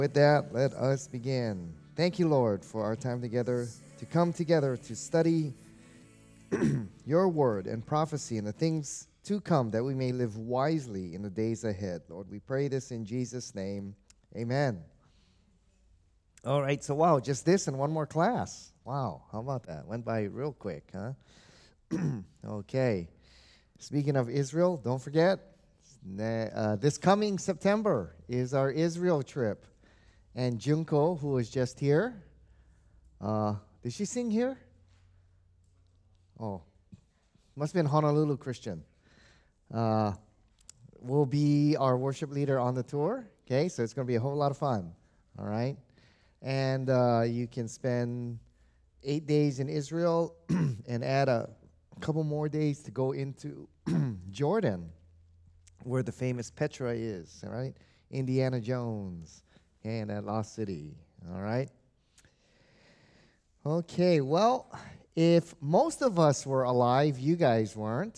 With that, let us begin. Thank you, Lord, for our time together, to come together to study your word and prophecy and the things to come that we may live wisely in the days ahead. Lord, we pray this in Jesus' name. Amen. All right, so wow, just this and one more class. Wow, how about that? Went by real quick, huh? Okay. Speaking of Israel, don't forget, this coming September is our Israel trip. And Junko, who was just here, did she sing here? Oh, must have been Honolulu Christian. Uh, will be our worship leader on the tour. Okay, so it's going to be a whole lot of fun. All right, and you can spend 8 days in Israel and add a couple more days to go into Jordan, where the famous Petra is. All right, Indiana Jones, and that lost city. All right. Okay, well, if most of us were alive, you guys weren't.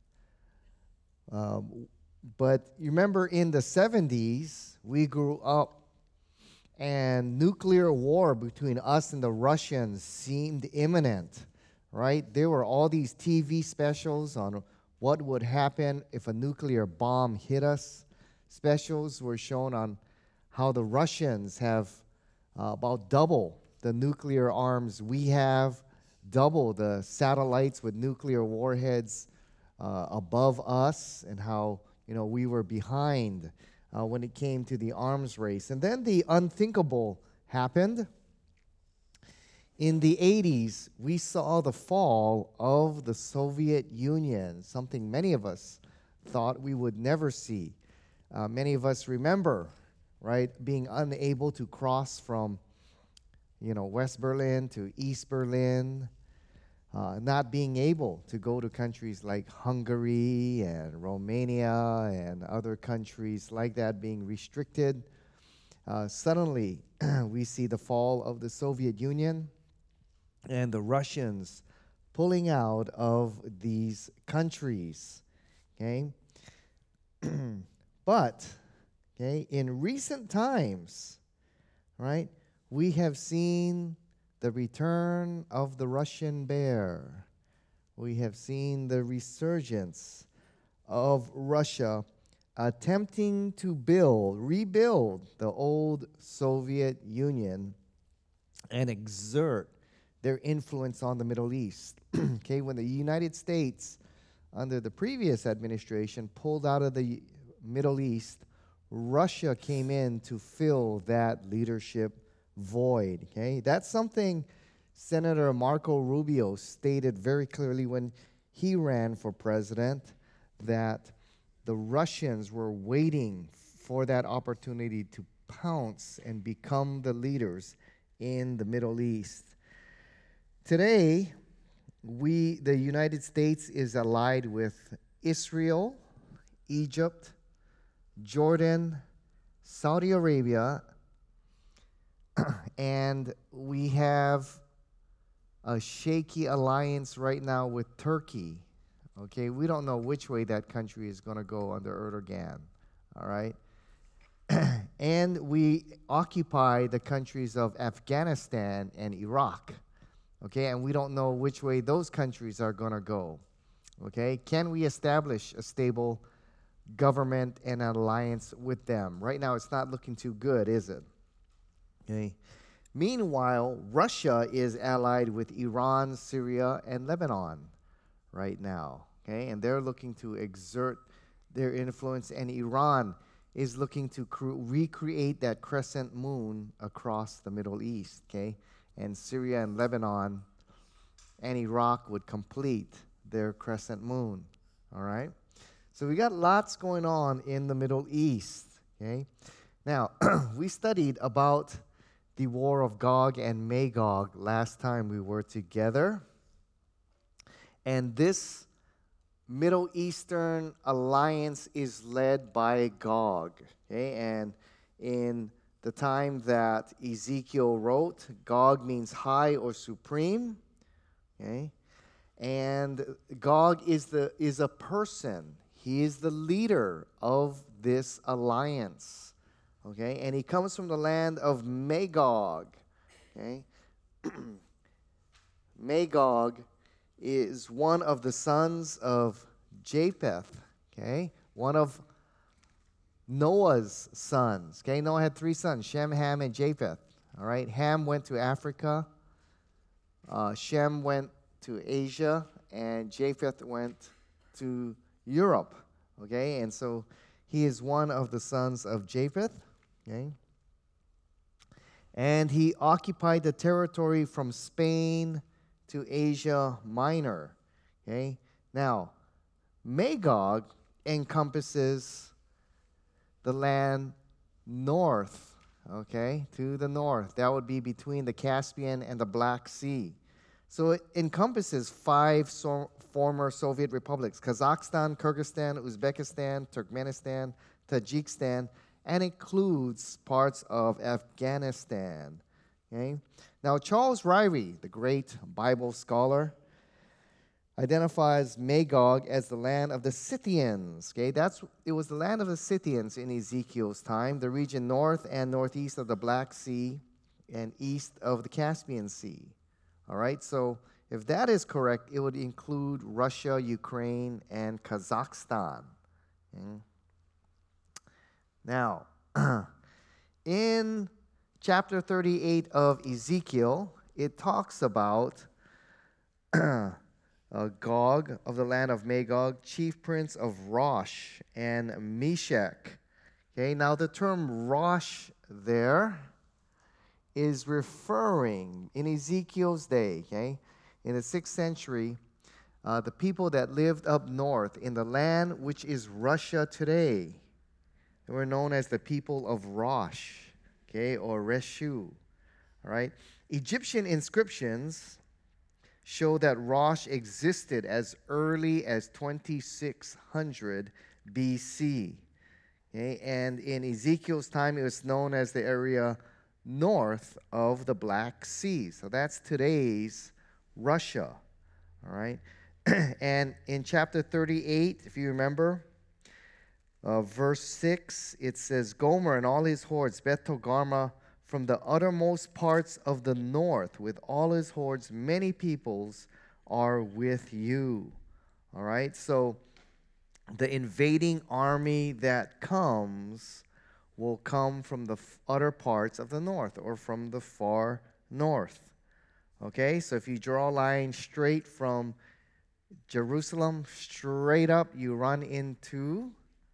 But you remember in the 70s, we grew up and nuclear war between us and the Russians seemed imminent, right? There were all these TV specials on what would happen if a nuclear bomb hit us. Specials were shown on how the Russians have about double the nuclear arms we have, double the satellites with nuclear warheads above us, and how we were behind when it came to the arms race. And then the unthinkable happened. In the 80s, we saw the fall of the Soviet Union, something many of us thought we would never see. Many of us remember, right, being unable to cross from West Berlin to East Berlin, not being able to go to countries like Hungary and Romania and other countries like that being restricted. Suddenly, we see the fall of the Soviet Union and the Russians pulling out of these countries, okay? But, okay, in recent times, right, we have seen the return of the Russian bear. We have seen the resurgence of Russia attempting to rebuild the old Soviet Union and exert their influence on the Middle East. Okay, when the United States, under the previous administration, pulled out of the Middle East, Russia came in to fill that leadership void. Okay, that's something Senator Marco Rubio stated very clearly when he ran for president, that the Russians were waiting for that opportunity to pounce and become the leaders in the Middle East. Today, the United States is allied with Israel, Egypt, Jordan, Saudi Arabia, and we have a shaky alliance right now with Turkey. Okay, we don't know which way that country is going to go under Erdogan. All right, and we occupy the countries of Afghanistan and Iraq. Okay, and we don't know which way those countries are going to go. Okay, can we establish a stable government and an alliance with them? Right now, it's not looking too good, is it? Okay. Meanwhile, Russia is allied with Iran, Syria, and Lebanon right now. Okay, and they're looking to exert their influence, and Iran is looking to recreate that crescent moon across the Middle East. Okay, and Syria and Lebanon and Iraq would complete their crescent moon. All right, so we got lots going on in the Middle East. Okay, now we studied about the war of Gog and Magog last time we were together. And this Middle Eastern alliance is led by Gog. Okay? And in the time that Ezekiel wrote, Gog means high or supreme. Okay? And Gog is a person. He is the leader of this alliance. Okay, and he comes from the land of Magog. Okay, Magog is one of the sons of Japheth. Okay, one of Noah's sons. Okay, Noah had 3 sons: Shem, Ham, and Japheth. All right, Ham went to Africa. Shem went to Asia, and Japheth went to Europe. Okay, and so he is one of the sons of Japheth. Okay, and he occupied the territory from Spain to Asia Minor. Okay, now Magog encompasses the land north, okay, to the north. That would be between the Caspian and the Black Sea. So it encompasses 5 former Soviet republics: Kazakhstan, Kyrgyzstan, Uzbekistan, Turkmenistan, Tajikistan, and includes parts of Afghanistan. Okay? Now, Charles Ryrie, the great Bible scholar, identifies Magog as the land of the Scythians. Okay, it was the land of the Scythians in Ezekiel's time, the region north and northeast of the Black Sea and east of the Caspian Sea. All right, so if that is correct, it would include Russia, Ukraine, and Kazakhstan. Okay. Now, in chapter 38 of Ezekiel, it talks about Gog of the land of Magog, chief prince of Rosh and Meshech. Okay, now the term Rosh there is referring, in Ezekiel's day, okay, in the 6th century, the people that lived up north in the land which is Russia today. They were known as the people of Rosh, okay, or Reshu. All right, Egyptian inscriptions show that Rosh existed as early as 2600 BC. Okay? And in Ezekiel's time, it was known as the area north of the Black Sea. So that's today's Russia. All right? And in chapter 38, if you remember, verse 6, it says, Gomer and all his hordes, Beth Togarmah, from the uttermost parts of the north, with all his hordes, many peoples are with you. All right, so the invading army that comes will come from the utter parts of the north, or from the far north. Okay, so if you draw a line straight from Jerusalem, straight up, you run into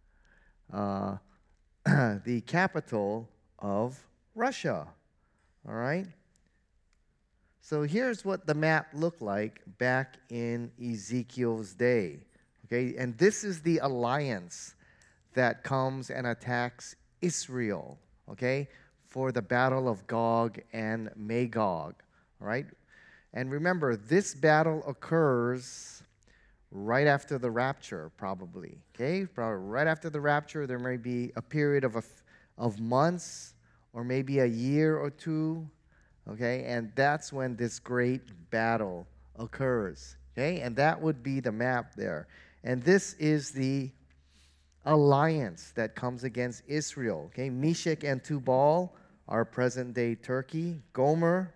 the capital of Russia. All right? So here's what the map looked like back in Ezekiel's day. Okay? And this is the alliance that comes and attacks Israel, okay, for the battle of Gog and Magog. All right? And remember, this battle occurs right after the rapture, probably. Okay? Probably right after the rapture, there may be a period of months, or maybe a year or 2, okay? And that's when this great battle occurs, okay? And that would be the map there. And this is the alliance that comes against Israel, okay? Meshech and Tubal are present-day Turkey. Gomer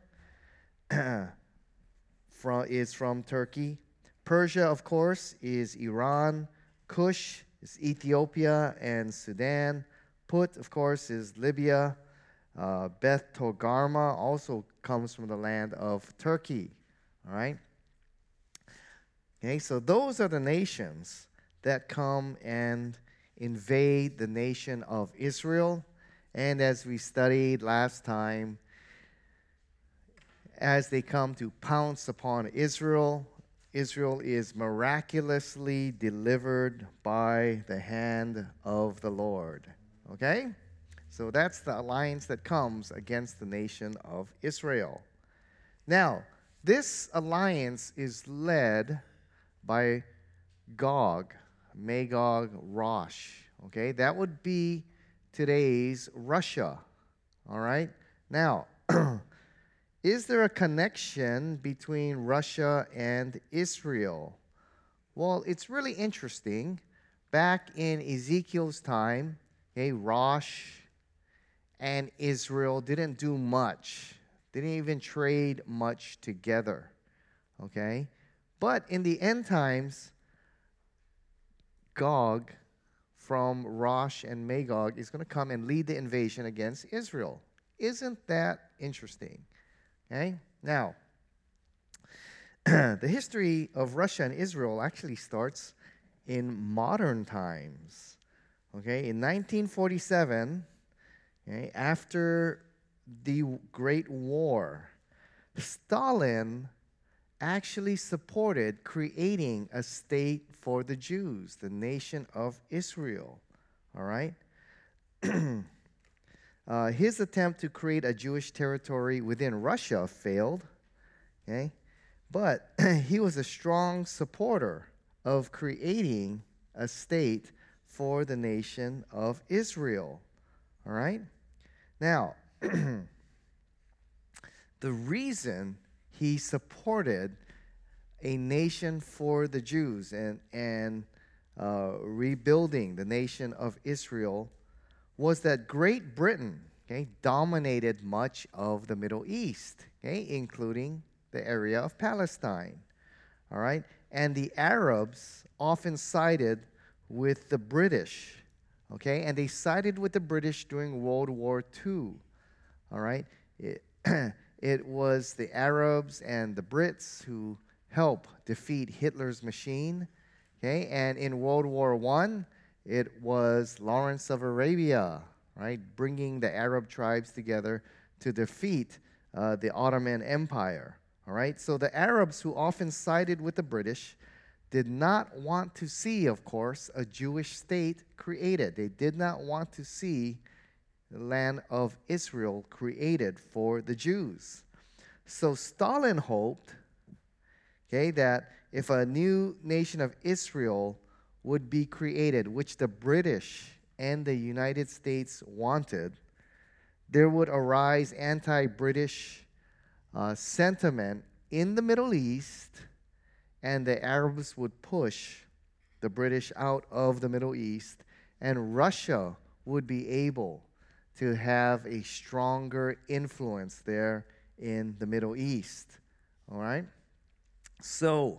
is from Turkey. Persia, of course, is Iran. Cush is Ethiopia and Sudan. Put, of course, is Libya. Beth Togarmah also comes from the land of Turkey. All right? Okay, so those are the nations that come and invade the nation of Israel. And as we studied last time, as they come to pounce upon Israel, Israel is miraculously delivered by the hand of the Lord. Okay? So that's the alliance that comes against the nation of Israel. Now, this alliance is led by Gog, Magog, Rosh. Okay, that would be today's Russia. All right? Now, is there a connection between Russia and Israel? Well, it's really interesting. Back in Ezekiel's time, okay, Rosh and Israel didn't do much. They didn't even trade much together. Okay? But in the end times, Gog from Rosh and Magog is going to come and lead the invasion against Israel. Isn't that interesting? Okay? Now, the history of Russia and Israel actually starts in modern times. Okay? In 1947, okay, after the Great War, Stalin actually supported creating a state for the Jews, the nation of Israel. All right? His attempt to create a Jewish territory within Russia failed. Okay? But he was a strong supporter of creating a state for the nation of Israel. All right? Now, the reason he supported a nation for the Jews and rebuilding the nation of Israel was that Great Britain, okay, dominated much of the Middle East, okay, including the area of Palestine. All right? And the Arabs often sided with the British, okay? And they sided with the British during World War II. All right? It was the Arabs and the Brits who helped defeat Hitler's machine. Okay, and in World War I, it was Lawrence of Arabia, right, bringing the Arab tribes together to defeat the Ottoman Empire. All right, so the Arabs who often sided with the British did not want to see, of course, a Jewish state created. They did not want to see the land of Israel created for the Jews. So Stalin hoped, okay, that if a new nation of Israel would be created, which the British and the United States wanted, there would arise anti-British sentiment in the Middle East, and the Arabs would push the British out of the Middle East, and Russia would be able to have a stronger influence there in the Middle East. All right? So,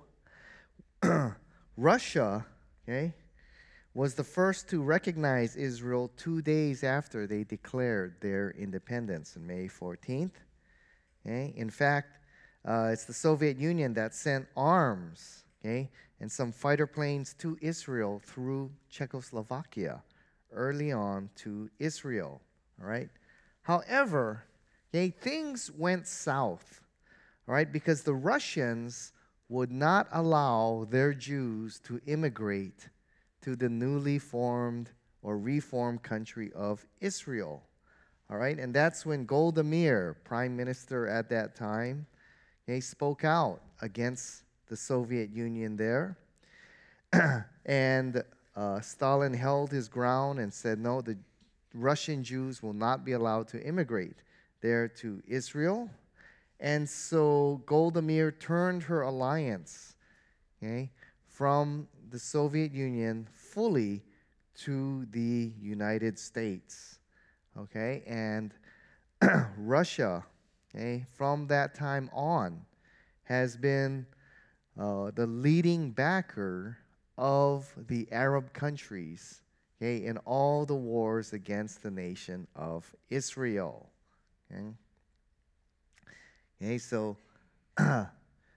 Russia, okay, was the first to recognize Israel 2 days after they declared their independence on May 14th. Okay? In fact, it's the Soviet Union that sent arms, okay, and some fighter planes to Israel through Czechoslovakia early on to Israel. All right? However, okay, things went south, all right, because the Russians would not allow their Jews to immigrate to the newly formed or reformed country of Israel. All right, and that's when Golda Meir, prime minister at that time, he spoke out against the Soviet Union there. And Stalin held his ground and said, no, the Russian Jews will not be allowed to immigrate there to Israel. And so Golda Meir turned her alliance, okay, from the Soviet Union fully to the United States. Okay, and Russia, okay, from that time on, has been the leading backer of the Arab countries, okay, in all the wars against the nation of Israel. Okay, okay, so at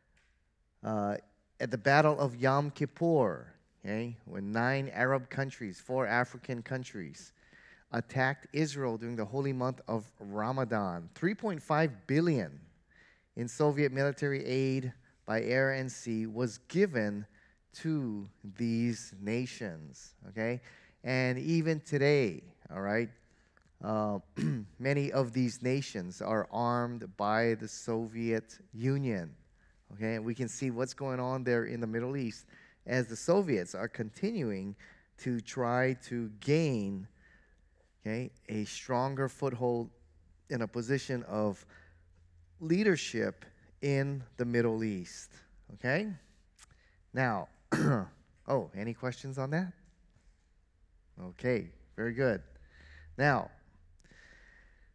the Battle of Yom Kippur, okay, when 9 Arab countries, 4 African countries, attacked Israel during the holy month of Ramadan. 3.5 billion in Soviet military aid by air and sea was given to these nations, okay? And even today, all right, many of these nations are armed by the Soviet Union, okay? And we can see what's going on there in the Middle East as the Soviets are continuing to try to gain, okay, a stronger foothold in a position of leadership in the Middle East. Okay? Now, oh, any questions on that? Okay, very good. Now,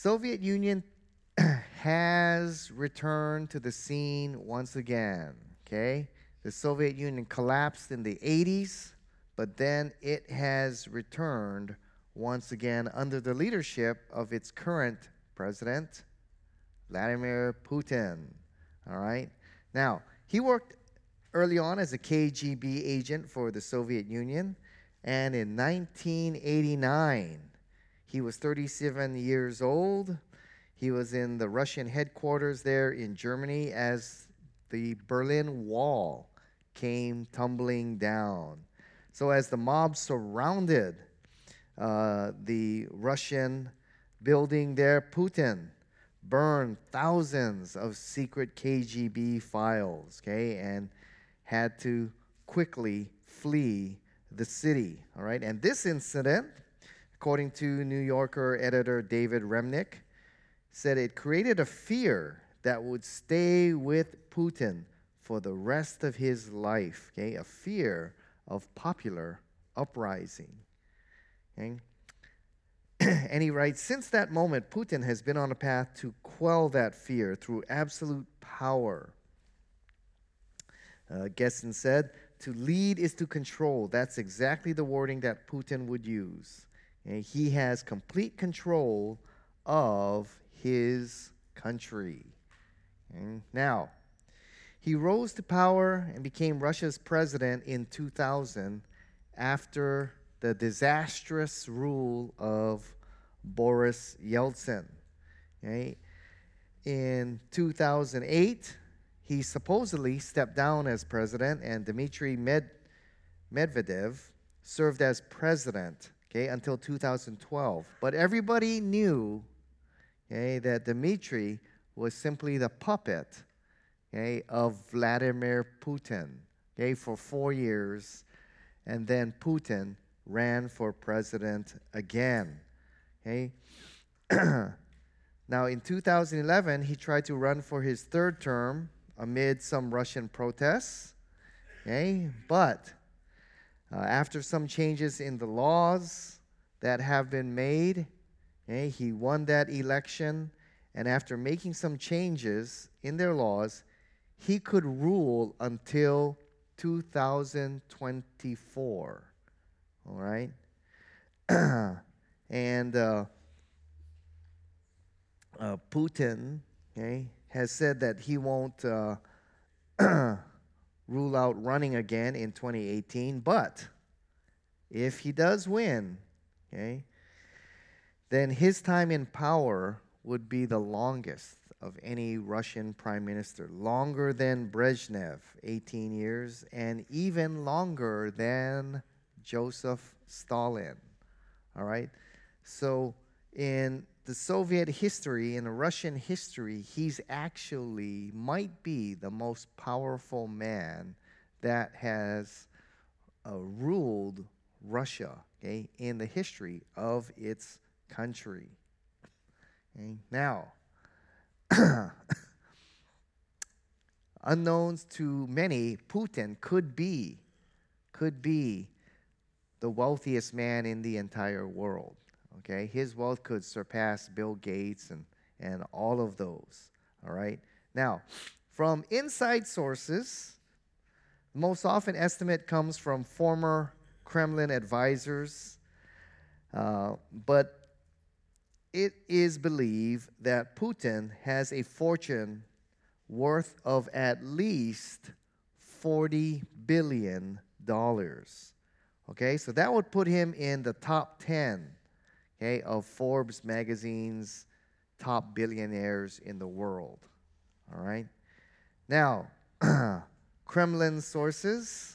Soviet Union has returned to the scene once again, okay? The Soviet Union collapsed in the 80s, but then it has returned once again under the leadership of its current president, Vladimir Putin, all right? Now, he worked early on as a KGB agent for the Soviet Union, and in 1989, he was 37 years old. He was in the Russian headquarters there in Germany as the Berlin Wall came tumbling down. So as the mob surrounded the Russian building there, Putin burned thousands of secret KGB files, okay, and had to quickly flee the city, all right? And this incident, according to New Yorker editor David Remnick, said it created a fear that would stay with Putin for the rest of his life, okay? A fear of popular uprising, okay? And he writes, since that moment, Putin has been on a path to quell that fear through absolute power. Gesson said, to lead is to control. That's exactly the wording that Putin would use. And he has complete control of his country. And now, he rose to power and became Russia's president in 2000 after the disastrous rule of Boris Yeltsin. Okay? In 2008, he supposedly stepped down as president, and Dmitry Medvedev served as president, okay, until 2012. But everybody knew, okay, that Dmitry was simply the puppet, okay, of Vladimir Putin, okay, for 4 years, and then Putin ran for president again, okay. Now, in 2011, he tried to run for his third term amid some Russian protests, okay, but after some changes in the laws that have been made, okay, he won that election, and after making some changes in their laws, he could rule until 2024, all right? And Putin, okay, has said that he won't rule out running again in 2018, but if he does win, okay, then his time in power would be the longest of any Russian prime minister, longer than Brezhnev, 18 years, and even longer than Joseph Stalin, all right? So in the Soviet history, in the Russian history, he's actually might be the most powerful man that has ruled Russia, okay, in the history of its country. Okay? Now, unknowns to many, Putin could be the wealthiest man in the entire world. Okay, his wealth could surpass Bill Gates and all of those. All right. Now, from inside sources, most often estimate comes from former Kremlin advisors, but it is believed that Putin has a fortune worth of at least $40 billion. Okay, so that would put him in the top 10, okay, of Forbes magazine's top billionaires in the world. All right. Now, Kremlin sources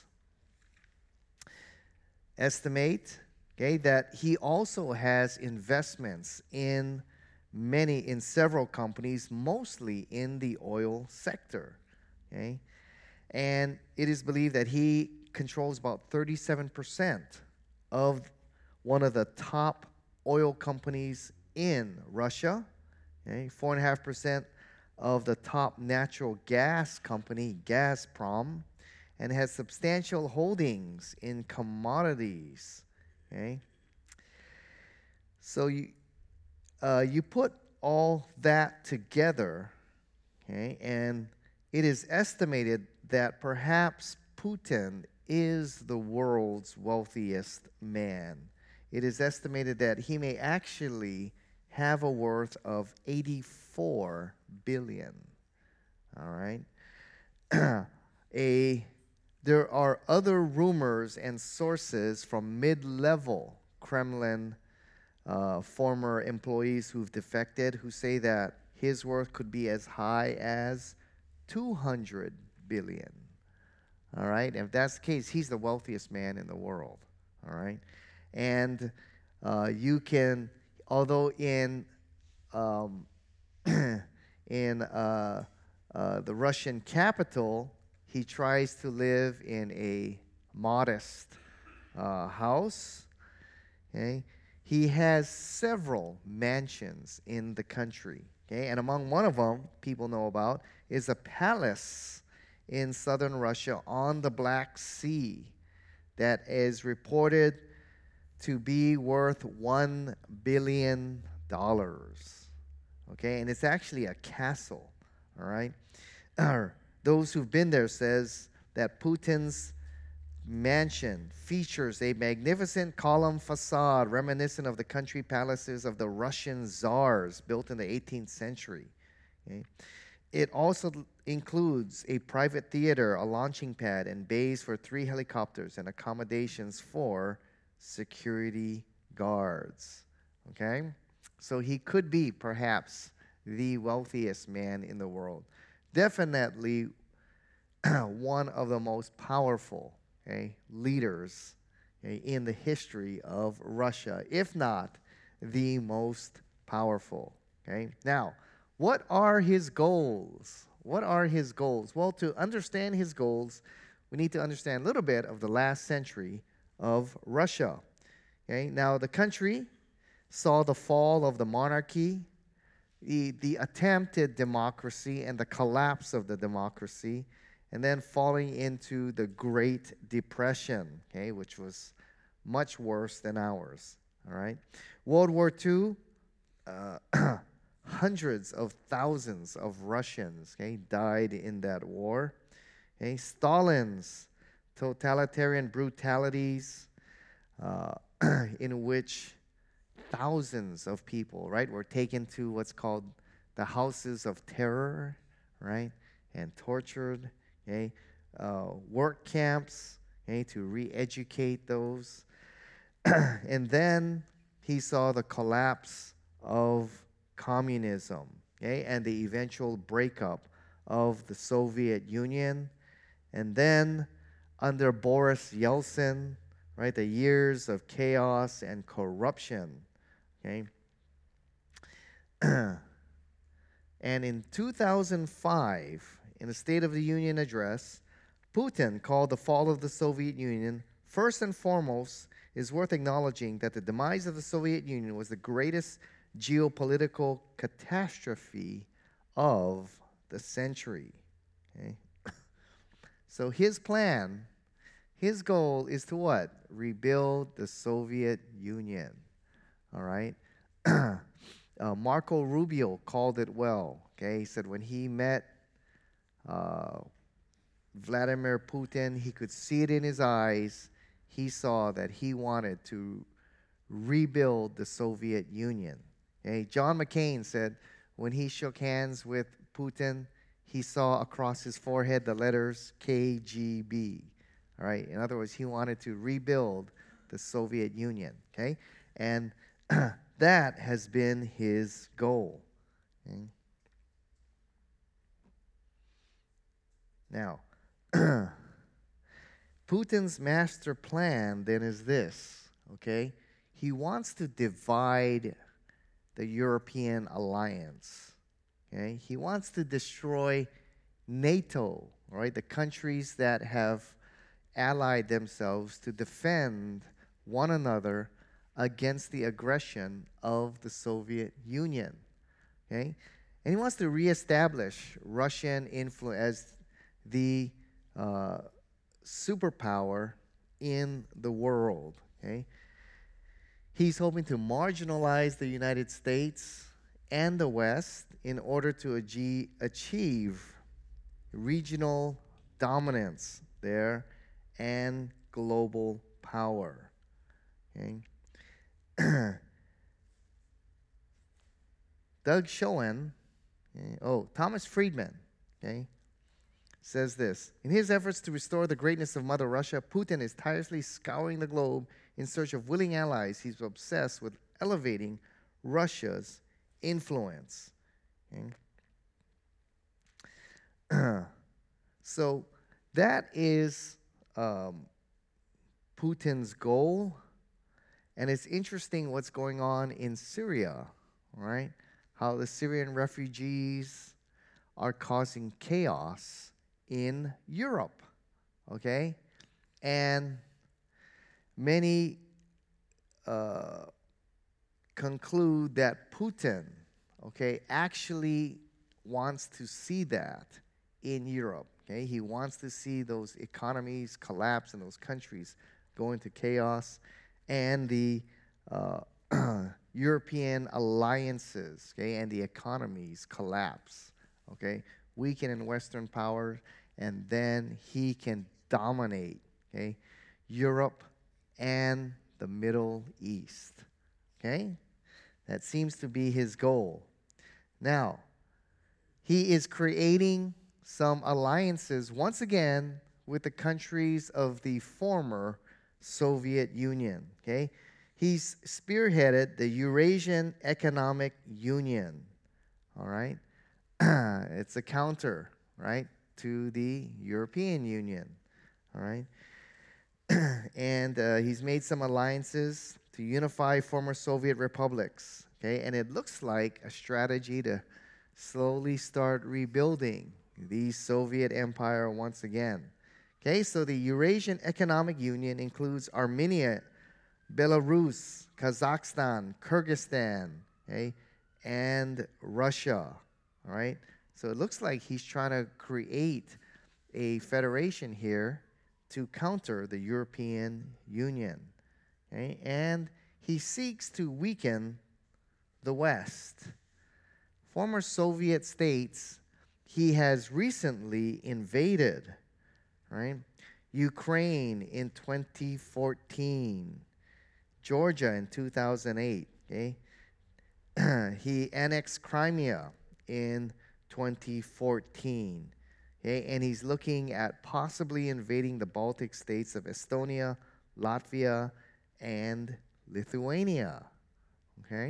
estimate, okay, that he also has investments in several companies, mostly in the oil sector. Okay, and it is believed that he controls about 37% of one of the top oil companies in Russia, okay, 4.5% of the top natural gas company, Gazprom, and has substantial holdings in commodities. Okay, so you put all that together, okay, and it is estimated that perhaps Putin is the world's wealthiest man. It is estimated that he may actually have a worth of 84 billion. All right. There are other rumors and sources from mid-level Kremlin former employees who've defected who say that his worth could be as high as 200 billion. All right, and if that's the case, he's the wealthiest man in the world. All right, and you can, although in in the Russian capital, he tries to live in a modest house. Okay, he has several mansions in the country. Okay, and among one of them, people know about, is a palace in southern Russia on the Black Sea that is reported to be worth $1 billion. Okay, and it's actually a castle. All right, those who've been there says that Putin's mansion features a magnificent column facade reminiscent of the country palaces of the Russian czars built in the 18th century. Okay? It also includes a private theater, a launching pad, and bays for 3 helicopters and accommodations for security guards. Okay? So he could be perhaps the wealthiest man in the world. Definitely one of the most powerful leaders in the history of Russia, if not the most powerful. Okay? Now, what are his goals? What are his goals? Well, to understand his goals, we need to understand a little bit of the last century of Russia. Okay? Now, the country saw the fall of the monarchy, the attempted democracy, and the collapse of the democracy, and then falling into the Great Depression, okay, which was much worse than ours. All right? World War II, hundreds of thousands of Russians died in that war. Okay? Stalin's totalitarian brutalities in which thousands of people, were taken to what's called the houses of terror, and tortured, work camps, to re-educate those. And then he saw the collapse of communism, and the eventual breakup of the Soviet Union. And then under Boris Yeltsin, the years of chaos and corruption. And in 2005, in the State of the Union address, Putin called the fall of the Soviet Union, first and foremost, is worth acknowledging that the demise of the Soviet Union was the greatest geopolitical catastrophe of the century. So his plan, his goal is to what? Rebuild the Soviet Union. All right? Marco Rubio called it well. He said when he met Vladimir Putin, he could see it in his eyes. He saw that he wanted to rebuild the Soviet Union. John McCain said when he shook hands with Putin, he saw across his forehead the letters KGB. All right? In other words, he wanted to rebuild the Soviet Union. Okay? And that has been his goal. Now, Putin's master plan then is this, He wants to divide the European alliance, He wants to destroy NATO, the countries that have allied themselves to defend one another against the aggression of the Soviet Union, And he wants to reestablish Russian influence as the superpower in the world. He's hoping to marginalize the United States and the West in order to achieve regional dominance there and global power. Okay? Doug Schoen, Thomas Friedman, okay, says this. In his efforts to restore the greatness of Mother Russia, Putin is tirelessly scouring the globe in search of willing allies. He's obsessed with elevating Russia's influence. Okay? So that is Putin's goal. And it's interesting what's going on in Syria, right? How the Syrian refugees are causing chaos in Europe, okay? And many conclude that Putin, okay, actually wants to see that in Europe, okay? He wants to see those economies collapse and those countries go into chaos, and the European alliances, okay, and the economies collapse, okay, weaken in Western power, and then he can dominate, okay, Europe and the Middle East, okay? That seems to be his goal. Now, he is creating some alliances once again with the countries of the former Soviet Union, okay? He's spearheaded the Eurasian Economic Union, all right? It's a counter, right, to the European Union, all right? And he's made some alliances to unify former Soviet republics, okay? And it looks like a strategy to slowly start rebuilding the Soviet empire once again. Okay, so the Eurasian Economic Union includes Armenia, Belarus, Kazakhstan, Kyrgyzstan, okay, and Russia, all right? So it looks like he's trying to create a federation here to counter the European Union, okay? And he seeks to weaken the West. Former Soviet states he has recently invaded, right? Ukraine in 2014, Georgia in 2008, okay? He annexed Crimea in 2014, okay? And he's looking at possibly invading the Baltic states of Estonia, Latvia, and Lithuania, okay?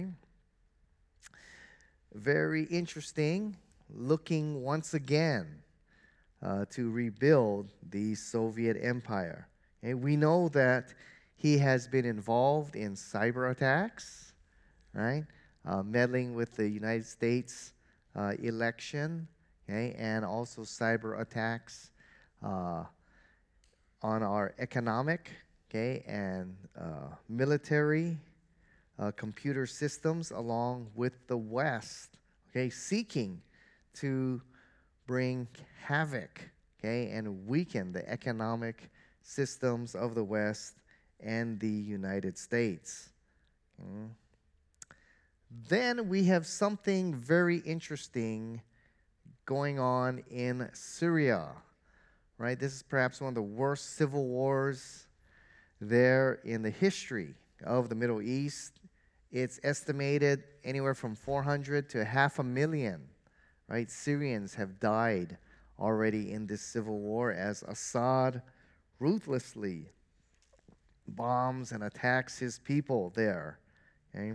Very interesting, looking once again to rebuild the Soviet empire. Okay? We know that he has been involved in cyber attacks, right? Meddling with the United States election, okay? And also cyber attacks on our economic, okay, and military computer systems along with the West, okay, seeking to bring havoc, okay, and weaken the economic systems of the West and the United States. Okay. Then we have something very interesting going on in Syria, right? This is perhaps one of the worst civil wars there in the history of the Middle East. It's estimated anywhere from 400 to 500,000, right? Syrians have died already in this civil war as Assad ruthlessly bombs and attacks his people there, okay?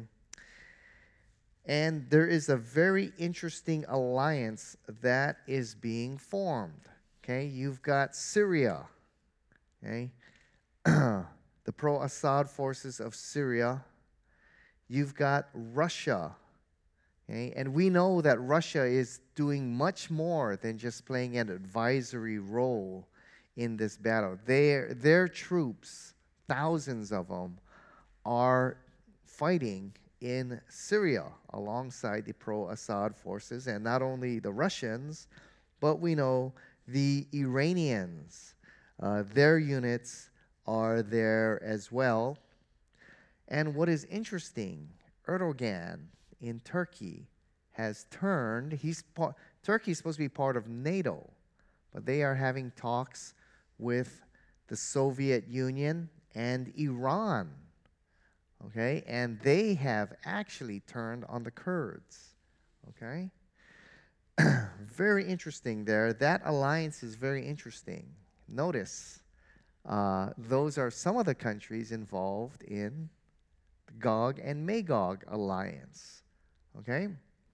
And there is a very interesting alliance that is being formed, okay? You've got Syria, okay? The pro-Assad forces of Syria. You've got Russia, okay? And we know that Russia is doing much more than just playing an advisory role in this battle. Their troops, thousands of them, are fighting in Syria alongside the pro-Assad forces, and not only the Russians, but we know the Iranians. Their units are there as well. And what is interesting, Erdogan in Turkey has turned. Turkey is supposed to be part of NATO, but they are having talks with the Soviet Union and Iran. Okay? And they have actually turned on the Kurds. Okay? Very interesting there. That alliance is very interesting. Notice, those are some of the countries involved in the Gog and Magog alliance. Okay?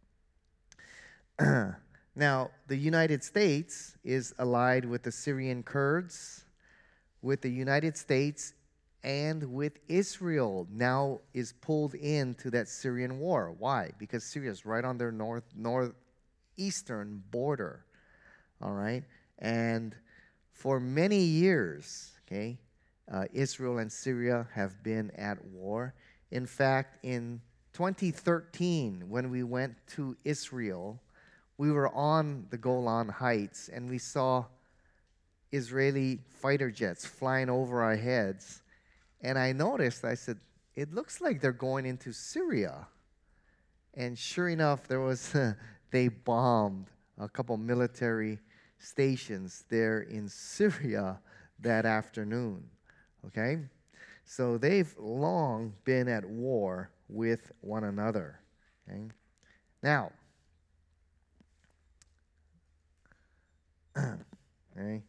Now, the United States is allied with the Syrian Kurds, with the United States, and with Israel now is pulled into that Syrian war. Why? Because Syria is right on their northeastern border. All right? And for many years, okay, Israel and Syria have been at war. In fact, in 2013, when we went to Israel, we were on the Golan Heights, and we saw Israeli fighter jets flying over our heads. And I noticed, I said, it looks like they're going into Syria. And sure enough, they bombed a couple military stations there in Syria that afternoon. Okay? So they've long been at war with one another. Okay? Now, okay,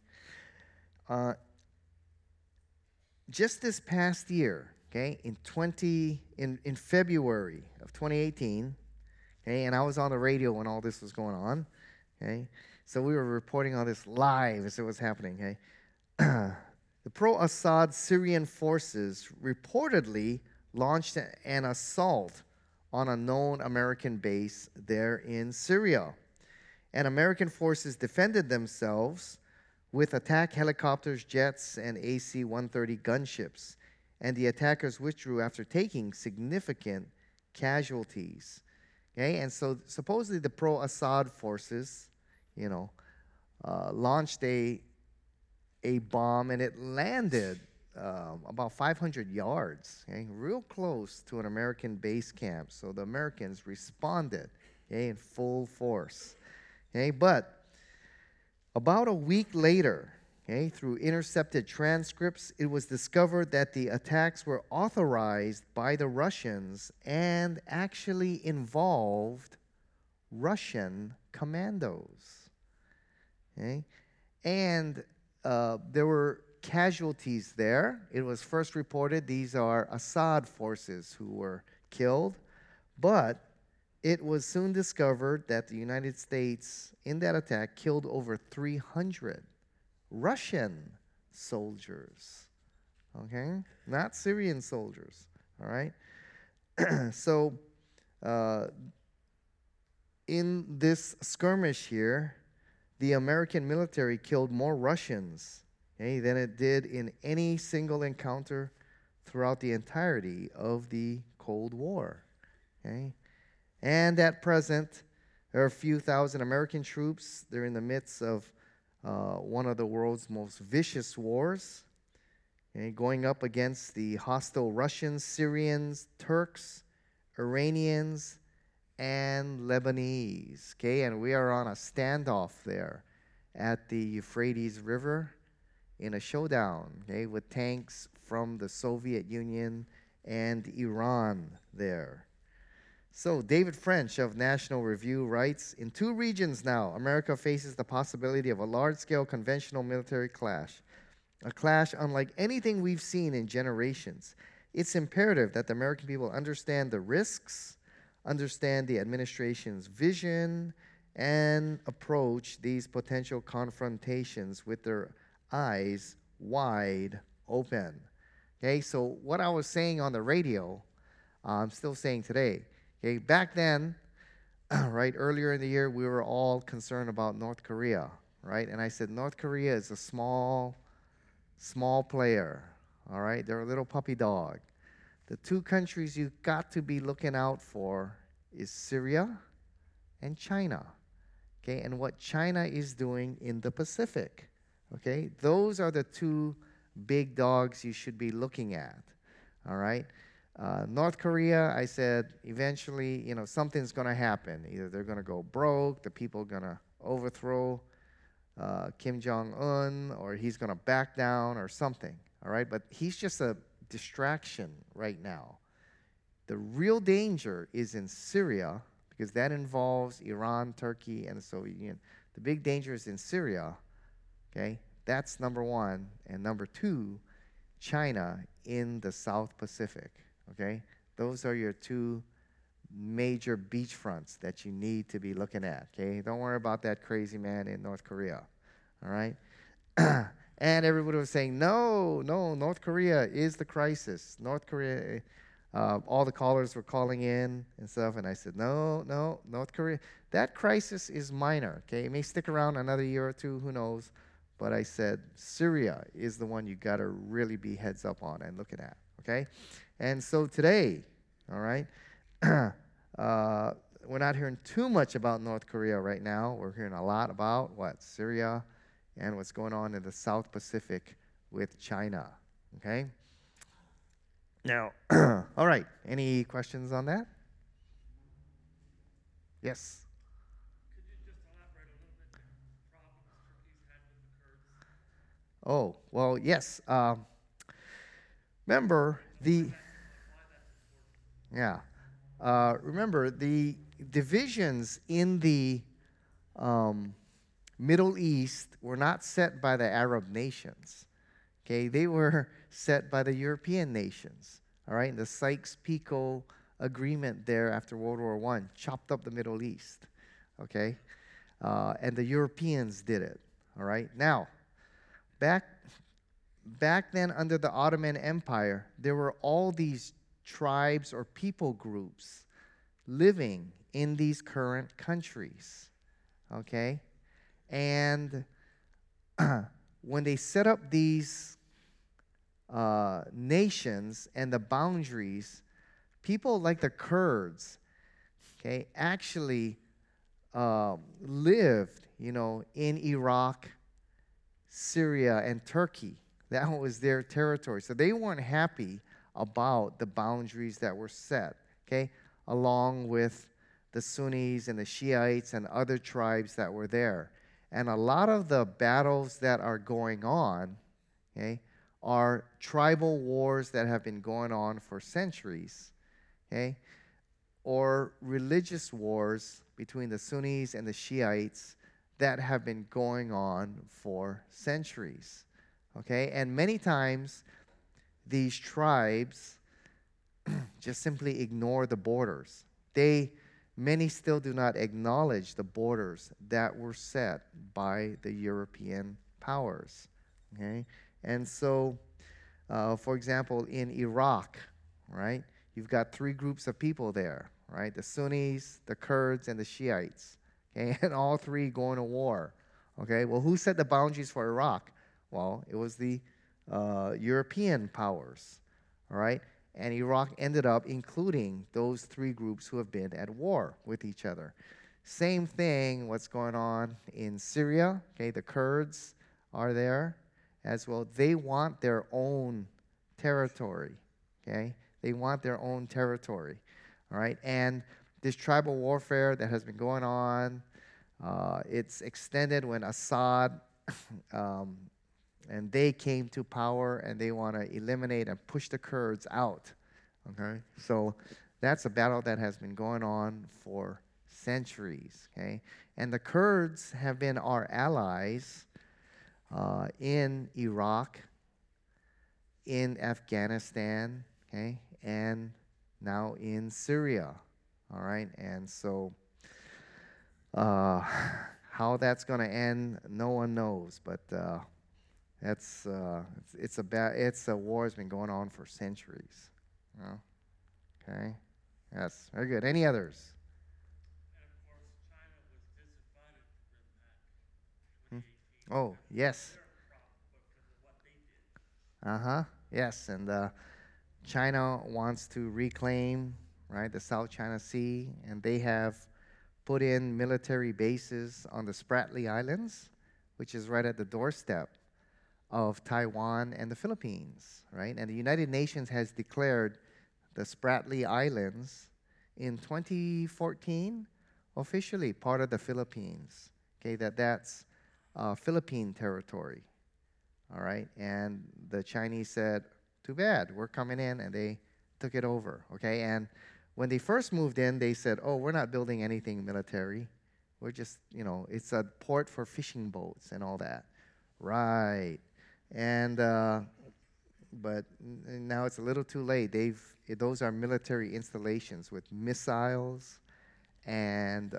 just this past year, okay, in February of 2018, okay, and I was on the radio when all this was going on, okay, so we were reporting on this live as it was happening, okay. The pro-Assad Syrian forces reportedly launched an assault on a known American base there in Syria. And American forces defended themselves with attack helicopters, jets, and AC-130 gunships. And the attackers withdrew after taking significant casualties. Okay, and so supposedly the pro-Assad forces, launched a bomb, and it landed about 500 yards, okay, real close to an American base camp. So the Americans responded, okay, in full force. Okay, but about a week later, okay, through intercepted transcripts, it was discovered that the attacks were authorized by the Russians and actually involved Russian commandos. Okay, and there were casualties there. It was first reported these are Assad forces who were killed, but it was soon discovered that the United States, in that attack, killed over 300 Russian soldiers. Okay? Not Syrian soldiers. All right? So, in this skirmish here, the American military killed more Russians, okay, than it did in any single encounter throughout the entirety of the Cold War. Okay? And at present, there are a few thousand American troops. They're in the midst of one of the world's most vicious wars, okay, going up against the hostile Russians, Syrians, Turks, Iranians, and Lebanese. Okay, and we are on a standoff there at the Euphrates River in a showdown, okay, with tanks from the Soviet Union and Iran there. So, David French of National Review writes, in 2 regions now, America faces the possibility of a large-scale conventional military clash, a clash unlike anything we've seen in generations. It's imperative that the American people understand the risks, understand the administration's vision, and approach these potential confrontations with their eyes wide open. Okay, so what I was saying on the radio, I'm still saying today. Okay, back then, right, earlier in the year, we were all concerned about North Korea, right? And I said, North Korea is a small player, all right? They're a little puppy dog. The 2 countries you've got to be looking out for is Syria and China, okay? And what China is doing in the Pacific, okay? Those are the 2 big dogs you should be looking at, all right? North Korea, I said, eventually, something's going to happen. Either they're going to go broke, the people are going to overthrow Kim Jong-un, or he's going to back down or something, all right? But he's just a distraction right now. The real danger is in Syria, because that involves Iran, Turkey, and the Soviet Union. The big danger is in Syria, okay? That's number one. And number two, China in the South Pacific, okay? Those are your two major beachfronts that you need to be looking at, okay? Don't worry about that crazy man in North Korea, all right? And everybody was saying, no, North Korea is the crisis. North Korea, all the callers were calling in and stuff, and I said, no, North Korea, that crisis is minor, okay? It may stick around another year or two, who knows? But I said, Syria is the one you got to really be heads up on and looking at, okay? And so today, all right, we're not hearing too much about North Korea right now. We're hearing a lot about what? Syria and what's going on in the South Pacific with China, okay? Now, all right, any questions on that? Yes? Could you just elaborate a little bit the problems Turkey's had with the Kurds? Oh, well, yes. Remember the... Why that's important? Yeah. Remember, the divisions in the Middle East were not set by the Arab nations. Okay, they were set by the European nations. All right, and the Sykes-Picot Agreement there after World War I chopped up the Middle East. Okay, and the Europeans did it. All right, now back then under the Ottoman Empire, there were all these tribes or people groups living in these current countries. Okay, and when they set up these nations and the boundaries, people like the Kurds, okay, actually lived, in Iraq, Syria, and Turkey. That was their territory. So they weren't happy about the boundaries that were set, okay, along with the Sunnis and the Shiites and other tribes that were there. And a lot of the battles that are going on, okay, are tribal wars that have been going on for centuries, okay, or religious wars between the Sunnis and the Shiites that have been going on for centuries, okay? And many times, these tribes just simply ignore the borders. Many still do not acknowledge the borders that were set by the European powers, okay? And so, for example, in Iraq, right, you've got three groups of people there, right? The Sunnis, the Kurds, and the Shiites, okay? And all three going to war, okay? Well, who set the boundaries for Iraq? Well, it was the European powers, all right? And Iraq ended up including those three groups who have been at war with each other. Same thing, what's going on in Syria, okay? The Kurds are there as well. They want their own territory, okay? They want their own territory, all right? And this tribal warfare that has been going on, it's extended when Assad and they came to power, and they want to eliminate and push the Kurds out, okay? So that's a battle that has been going on for centuries, okay? And the Kurds have been our allies in Iraq, in Afghanistan, okay, and now in Syria, all right? And so how that's going to end, no one knows, but it's a war that's been going on for centuries. Okay, yes, very good. Any others? And of course, China was disinvited to RIMPAC 2018. Oh, yes. They're a problem because of what they did. Yes, and China wants to reclaim, right, the South China Sea, and they have put in military bases on the Spratly Islands, which is right at the doorstep of Taiwan and the Philippines, right? And the United Nations has declared the Spratly Islands in 2014, officially part of the Philippines. Okay, that's Philippine territory. All right, and the Chinese said, "Too bad, we're coming in," and they took it over. Okay, and when they first moved in, they said, "Oh, we're not building anything military. We're just, it's a port for fishing boats and all that." Right, and but now it's a little too late. Those are military installations with missiles and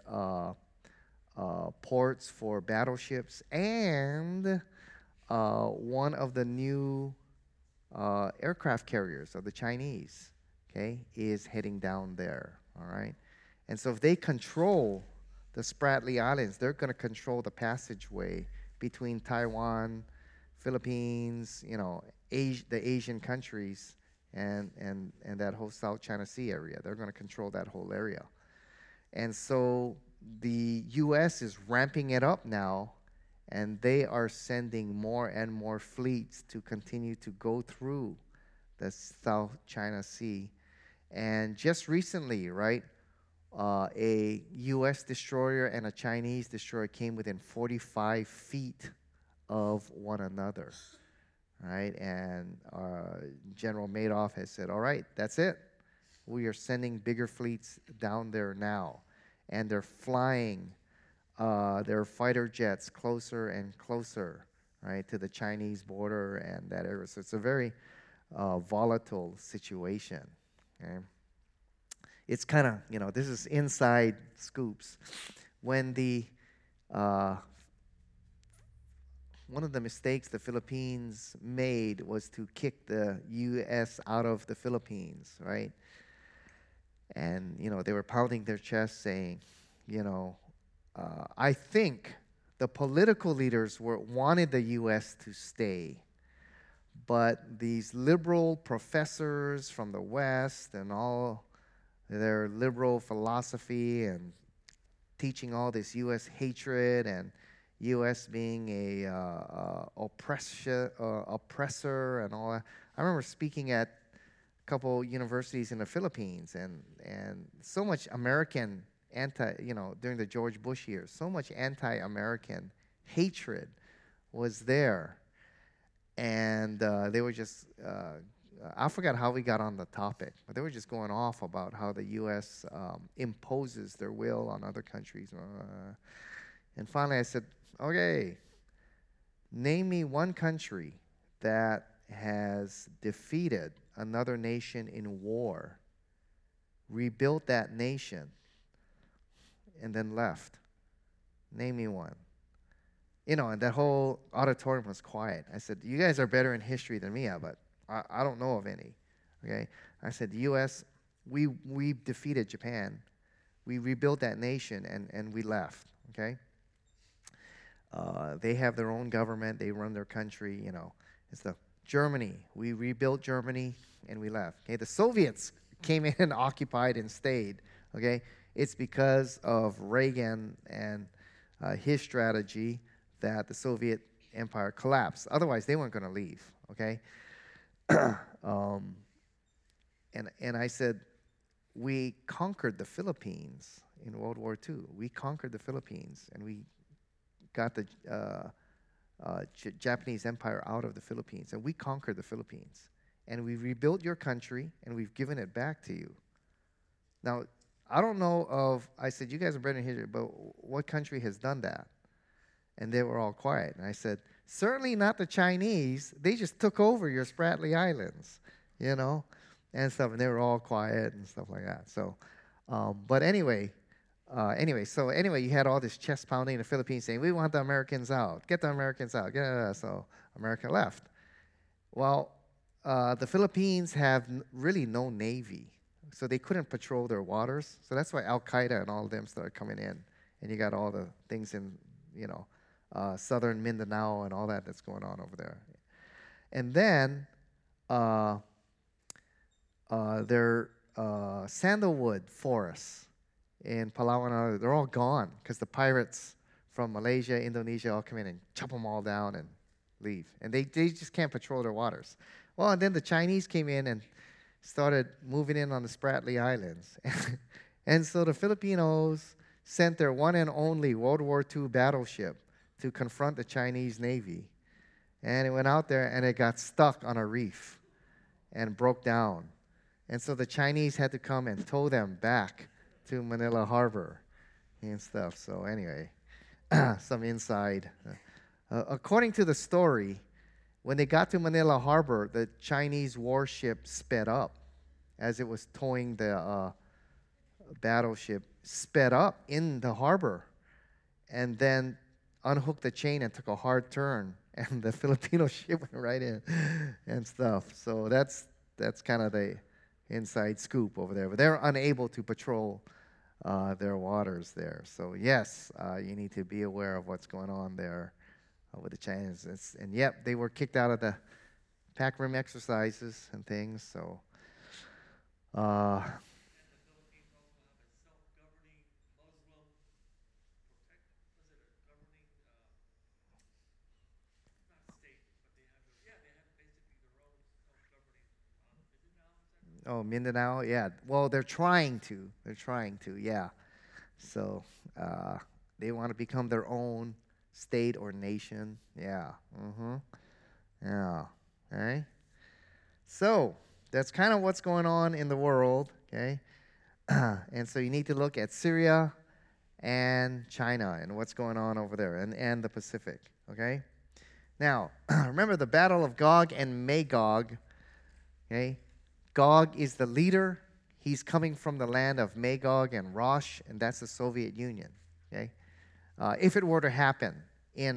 ports for battleships, and one of the new aircraft carriers of the Chinese, okay, is heading down there, all right? And so if they control the Spratly Islands, they're going to control the passageway between Taiwan, Philippines, the Asian countries, and that whole South China Sea area. They're going to control that whole area. And so the U.S. is ramping it up now, and they are sending more and more fleets to continue to go through the South China Sea. And just recently, right, a U.S. destroyer and a Chinese destroyer came within 45 feet of one another, right? And General Madoff has said, "All right, that's it. We are sending bigger fleets down there now." And they're flying their fighter jets closer and closer, right, to the Chinese border and that area. So it's a very volatile situation. Okay? It's kind of, this is inside scoops. When one of the mistakes the Philippines made was to kick the U.S. out of the Philippines, right? And, they were pounding their chest saying, I think the political leaders wanted the U.S. to stay, but these liberal professors from the West and all their liberal philosophy and teaching all this U.S. hatred and U.S. being a oppressor and all that. I remember speaking at a couple universities in the Philippines, and so much American during the George Bush years, so much anti-American hatred was there. And they were just, I forgot how we got on the topic, but they were just going off about how the U.S. Imposes their will on other countries. And finally I said, okay, name me one country that has defeated another nation in war, rebuilt that nation, and then left. Name me one. And that whole auditorium was quiet. I said, you guys are better in history than me, but I don't know of any. Okay? I said, the U.S., we defeated Japan. We rebuilt that nation, and we left. Okay? They have their own government. They run their country. It's the Germany. We rebuilt Germany, and we left. Okay? The Soviets came in and occupied and stayed. Okay? It's because of Reagan and his strategy that the Soviet empire collapsed. Otherwise, they weren't going to leave, okay? And I said, we conquered the Philippines in World War II. We conquered the Philippines, and we got the Japanese empire out of the Philippines, and we conquered the Philippines. And we rebuilt your country, and we've given it back to you. Now, I don't know of, I said, you guys are better in history, but what country has done that? And they were all quiet. And I said, certainly not the Chinese. They just took over your Spratly Islands, and stuff. And they were all quiet and stuff like that. So, but anyway, you had all this chest pounding in the Philippines saying, we want the Americans out. Get the Americans out. So America left. Well, the Philippines have really no navy. So they couldn't patrol their waters. So that's why Al-Qaeda and all of them started coming in. And you got all the things in, southern Mindanao and all that's going on over there. And then their sandalwood forests in Palawan, they're all gone because the pirates from Malaysia, Indonesia all come in and chop them all down and leave. And they just can't patrol their waters. Well, and then the Chinese came in and started moving in on the Spratly Islands. And so the Filipinos sent their one and only World War II battleship to confront the Chinese Navy. And it went out there and it got stuck on a reef and broke down. And so the Chinese had to come and tow them back to Manila Harbor and stuff. So anyway, some inside. According to the story, when they got to Manila Harbor, the Chinese warship sped up as it was towing the battleship, sped up in the harbor, and then unhooked the chain and took a hard turn, and the Filipino ship went right in and stuff. So that's kind of the inside scoop over there. But they're unable to patrol their waters there. So yes, you need to be aware of what's going on there with the Chinese. And yep, they were kicked out of the pack rim exercises and things. So. Oh, Mindanao, yeah. Well, they're trying to. Yeah. So they want to become their own state or nation. Yeah. Mm-hmm. Yeah. All right. So that's kind of what's going on in the world, okay? And so you need to look at Syria and China and what's going on over there and the Pacific, okay? Now, remember the Battle of Gog and Magog, okay? Gog is the leader. He's coming from the land of Magog and Rosh, and that's the Soviet Union, okay? If it were to happen in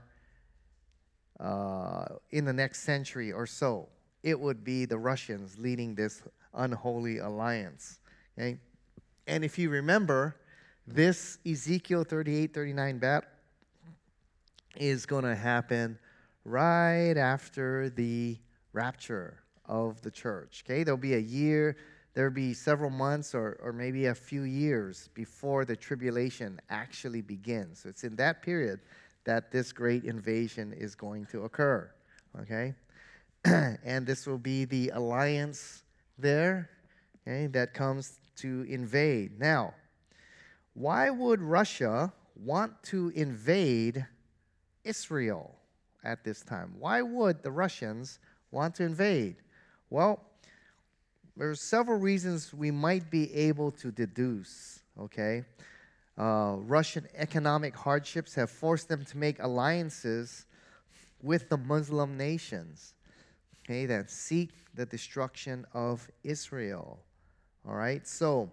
the next century or so, it would be the Russians leading this unholy alliance, okay? And if you remember, this Ezekiel 38-39 battle is going to happen right after the rapture of the church, okay? There'll be a year, there'll be several months or maybe a few years before the tribulation actually begins. So it's in that period that this great invasion is going to occur, okay? And this will be the alliance there, okay, that comes to invade. Now, why would Russia want to invade Israel at this time? Why would the Russians want to invade? Well, there's several reasons we might be able to deduce, okay? Russian economic hardships have forced them to make alliances with the Muslim nations, okay, that seek the destruction of Israel, all right? So,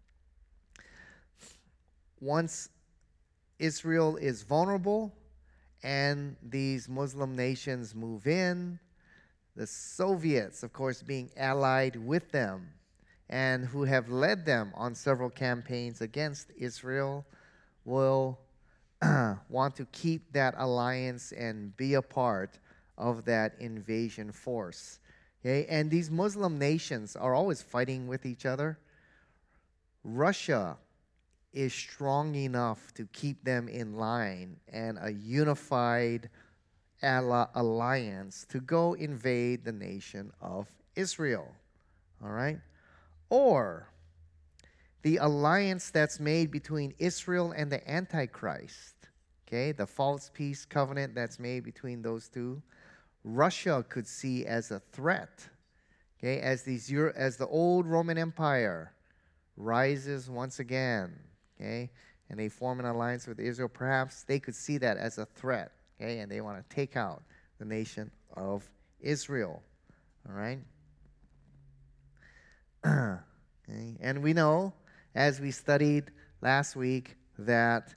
once Israel is vulnerable and these Muslim nations move in, the Soviets, of course, being allied with them and who have led them on several campaigns against Israel, will want to keep that alliance and be a part of that invasion force. Okay? And these Muslim nations are always fighting with each other. Russia is strong enough to keep them in line and a unified alliance to go invade the nation of Israel. All right? Or the alliance that's made between Israel and the Antichrist, okay, the false peace covenant that's made between those two, Russia could see as a threat, okay, as the old Roman Empire rises once again, okay, and they form an alliance with Israel. Perhaps they could see that as a threat, okay, and they want to take out the nation of Israel, all right? Okay. And we know, as we studied last week, that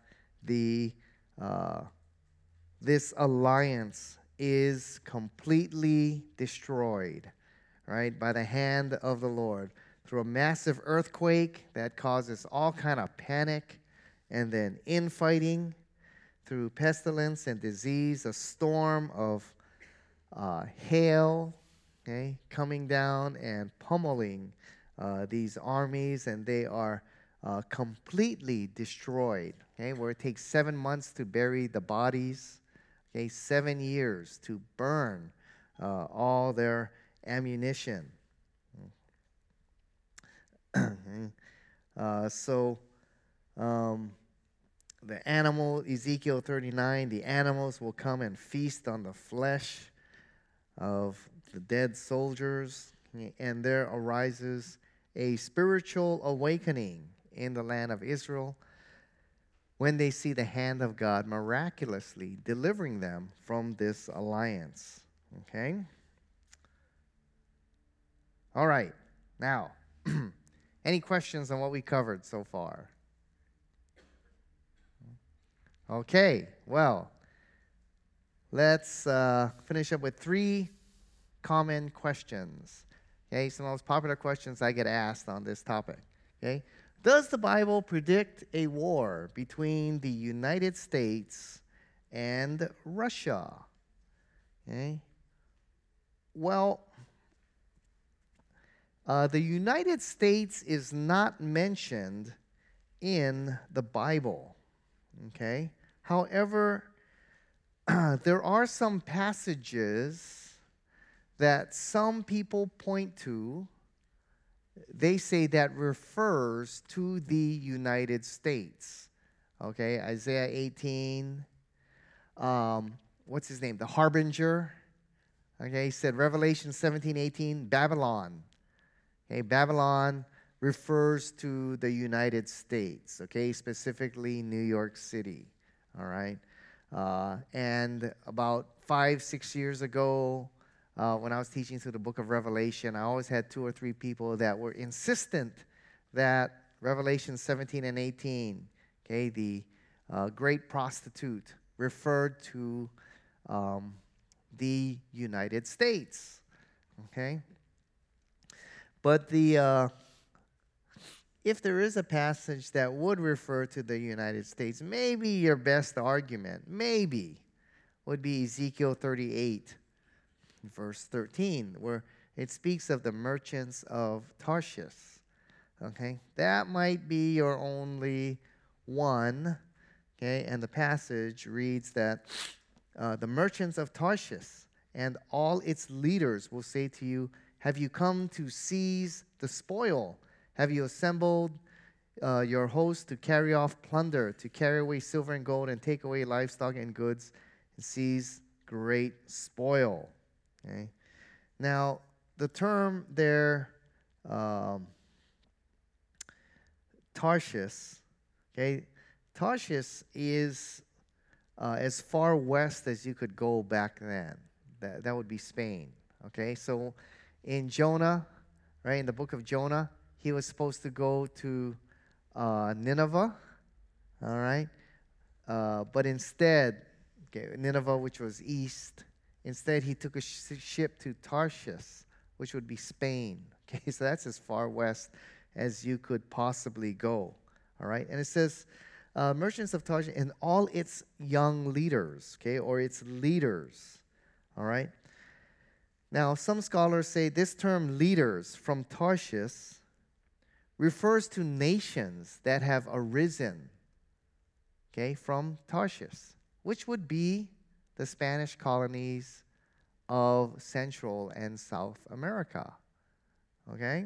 this alliance is completely destroyed, right, by the hand of the Lord through a massive earthquake that causes all kind of panic, and then infighting, through pestilence and disease, a storm of hail, okay, coming down and pummeling these armies, and they are completely destroyed, okay, where it takes 7 months to bury the bodies, okay, 7 years to burn all their ammunition. So the animal, Ezekiel 39, the animals will come and feast on the flesh of the dead soldiers, and there arises a spiritual awakening in the land of Israel when they see the hand of God miraculously delivering them from this alliance. Okay? All right. Now, any questions on what we covered so far? Okay. Well, let's finish up with 3 common questions. Okay, some of the most popular questions I get asked on this topic. Okay, does the Bible predict a war between the United States and Russia? Okay, well, the United States is not mentioned in the Bible. Okay, however, there are some passages that some people point to, they say that refers to the United States. Okay, Isaiah 18, what's his name? The Harbinger. Okay, he said Revelation 17:18, Babylon. Okay, Babylon refers to the United States, okay, specifically New York City. All right, and about 5-6 years ago, when I was teaching through the book of Revelation, I always had 2 or 3 people that were insistent that Revelation 17 and 18, okay, the great prostitute, referred to the United States, okay? But if there is a passage that would refer to the United States, maybe your best argument, maybe, would be Ezekiel 38. Verse 13, where it speaks of the merchants of Tarshish. Okay, that might be your only one. Okay, and the passage reads that the merchants of Tarshish and all its leaders will say to you, have you come to seize the spoil? Have you assembled your host to carry off plunder, to carry away silver and gold, and take away livestock and goods, and seize great spoil? Okay. Now, the term there, Tarshish, okay, Tarshish is as far west as you could go back then. That would be Spain, okay? So in Jonah, right, in the book of Jonah, he was supposed to go to Nineveh, all right? But instead, okay, Nineveh, which was east, instead, he took a ship to Tarshish, which would be Spain. Okay, so that's as far west as you could possibly go. All right, and it says, merchants of Tarshish and all its young leaders, okay, or its leaders. All right. Now, some scholars say this term leaders from Tarshish refers to nations that have arisen, okay, from Tarshish, which would be the Spanish colonies of Central and South America. Okay?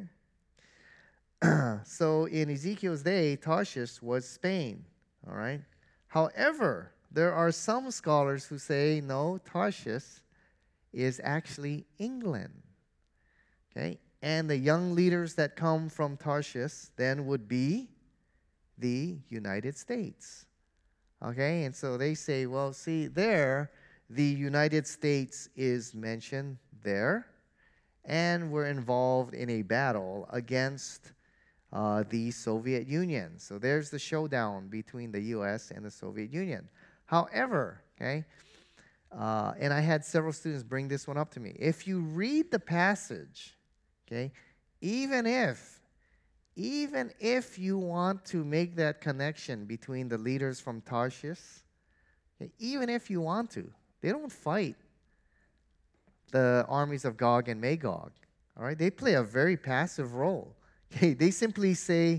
So in Ezekiel's day, Tarshish was Spain. All right? However, there are some scholars who say, no, Tarshish is actually England. Okay? And the young leaders that come from Tarshish then would be the United States. Okay? And so they say, well, see, there, the United States is mentioned there, and we're involved in a battle against the Soviet Union. So there's the showdown between the U.S. and the Soviet Union. However, okay, and I had several students bring this one up to me. If you read the passage, okay, even if you want to make that connection between the leaders from Tarshish, okay, even if you want to, they don't fight the armies of Gog and Magog. All right, they play a very passive role. Okay, they simply say,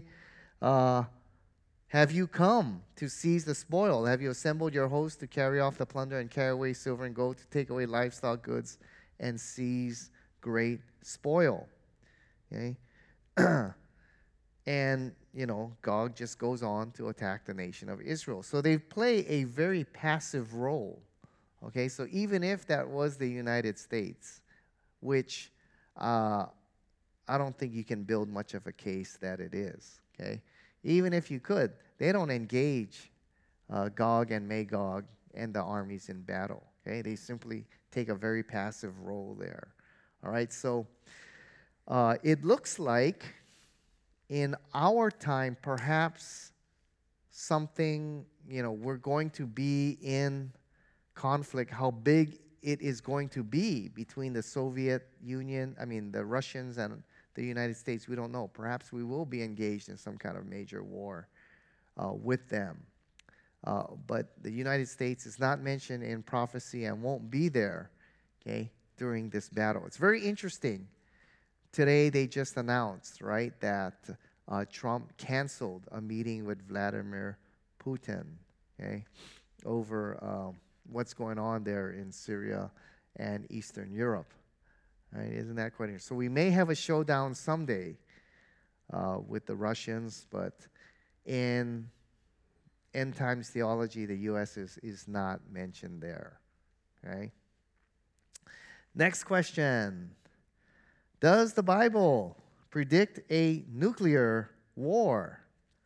have you come to seize the spoil? Have you assembled your host to carry off the plunder and carry away silver and gold, to take away livestock, goods, and seize great spoil? Okay, and Gog just goes on to attack the nation of Israel. So they play a very passive role. Okay, so even if that was the United States, which I don't think you can build much of a case that it is. Okay, even if you could, they don't engage Gog and Magog and the armies in battle. Okay, they simply take a very passive role there. All right, so it looks like in our time, perhaps something, we're going to be in conflict. How big it is going to be between the Soviet Union, the Russians and the United States, we don't know. Perhaps we will be engaged in some kind of major war with them. But the United States is not mentioned in prophecy and won't be there, okay, during this battle. It's very interesting. Today they just announced, right, that Trump canceled a meeting with Vladimir Putin, okay, over what's going on there in Syria and Eastern Europe. Right? Isn't that quite interesting? So we may have a showdown someday with the Russians, but in end times theology, the U.S. is not mentioned there. Okay. Next question. Does the Bible predict a nuclear war?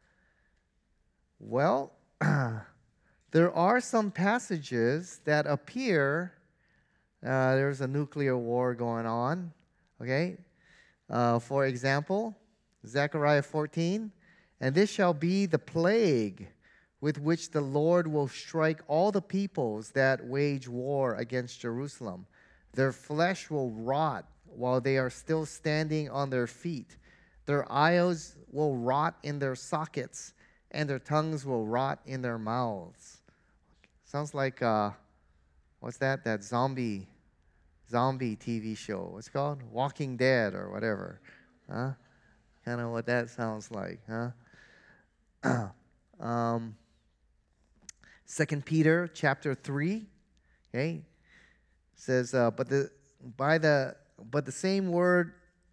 Well, there are some passages that appear there's a nuclear war going on. Okay. For example, Zechariah 14, and this shall be the plague with which the Lord will strike all the peoples that wage war against Jerusalem. Their flesh will rot while they are still standing on their feet. Their eyes will rot in their sockets, and their tongues will rot in their mouths. Sounds like, what's that? That zombie TV show. What's it called? Walking Dead or whatever. Huh? Kind of what that sounds like, huh? 2 Peter chapter 3, okay, says, but by the same word,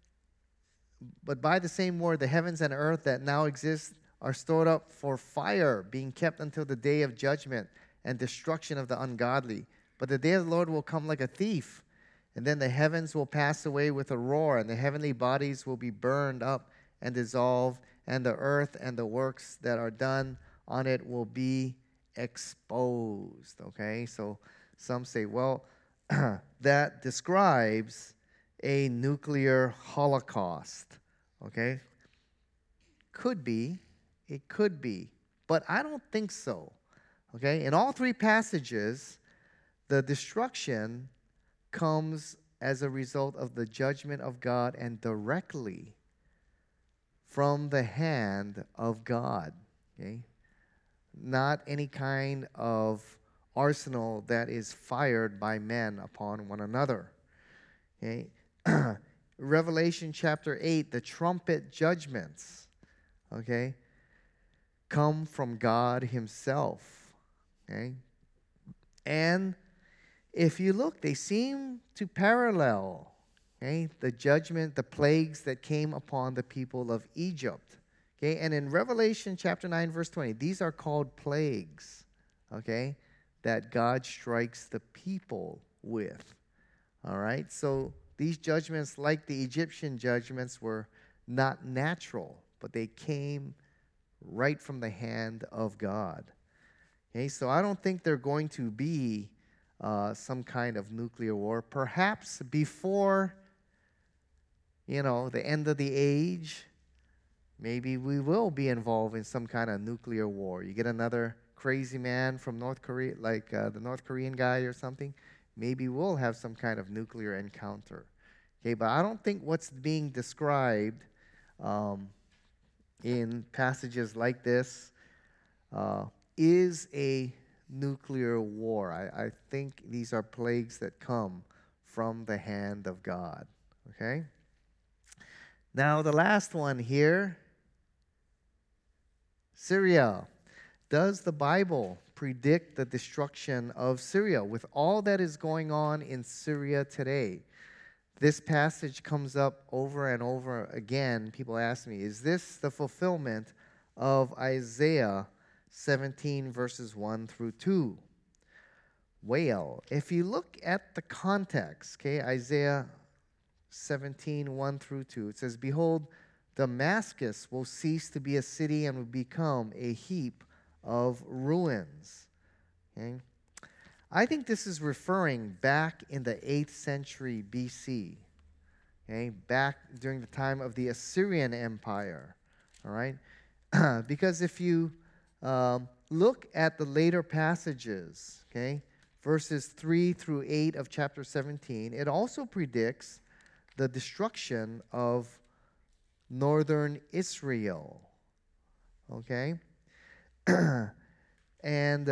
the heavens and earth that now exist are stored up for fire, being kept until the day of judgment and destruction of the ungodly. But the day of the Lord will come like a thief, and then the heavens will pass away with a roar, and the heavenly bodies will be burned up and dissolved, and the earth and the works that are done on it will be exposed. Okay, so some say, well, that describes a nuclear holocaust. Okay, could be, it could be, but I don't think so. Okay, in all three passages, the destruction comes as a result of the judgment of God and directly from the hand of God. Okay, not any kind of arsenal that is fired by men upon one another. Okay, Revelation chapter 8, the trumpet judgments, okay, come from God himself. Okay, and if you look, they seem to parallel, okay, the judgment, the plagues that came upon the people of Egypt. Okay, and in Revelation chapter 9, verse 20, these are called plagues, okay, that God strikes the people with. All right, so these judgments, like the Egyptian judgments, were not natural, but they came right from the hand of God. Okay, so I don't think they're going to be some kind of nuclear war. Perhaps before, the end of the age, maybe we will be involved in some kind of nuclear war. You get another crazy man from North Korea, like the North Korean guy or something, maybe we'll have some kind of nuclear encounter. Okay, but I don't think what's being described in passages like this is a nuclear war. I think these are plagues that come from the hand of God. Okay? Now, the last one here, Syria. Does the Bible predict the destruction of Syria with all that is going on in Syria today? This passage comes up over and over again. People ask me, is this the fulfillment of Isaiah 17, verses 1 through 2. Well, if you look at the context, okay, Isaiah 17, 1 through 2, it says, "Behold, Damascus will cease to be a city and will become a heap of ruins." Okay? I think this is referring back in the 8th century BC, okay, back during the time of the Assyrian Empire, all right? Because if you look at the later passages, okay, verses 3 through 8 of chapter 17, it also predicts the destruction of northern Israel, okay? And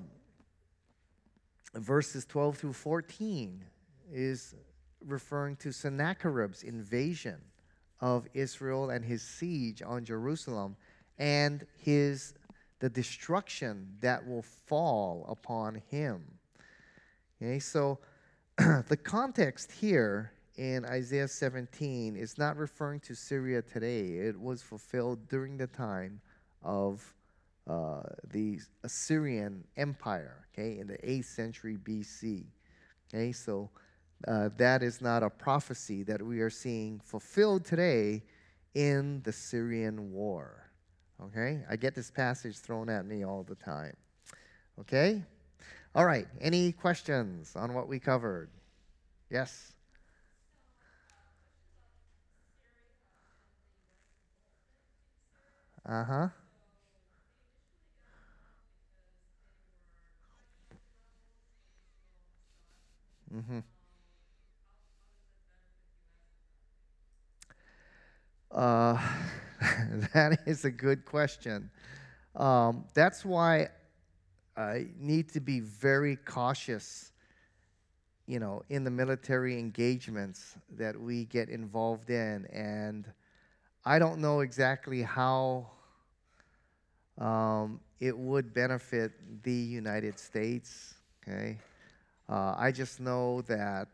verses 12 through 14 is referring to Sennacherib's invasion of Israel and his siege on Jerusalem and the destruction that will fall upon him. Okay, so the context here in Isaiah 17 is not referring to Syria today. It was fulfilled during the time of the Assyrian Empire, okay, in the 8th century BC. Okay, so that is not a prophecy that we are seeing fulfilled today in the Syrian war. Okay, I get this passage thrown at me all the time. Okay, all right, any questions on what we covered? Yes? Uh huh. Mm-hmm. Uh, that is a good question. That's why I need to be very cautious, in the military engagements that we get involved in. And I don't know exactly how it would benefit the United States. Okay, I just know that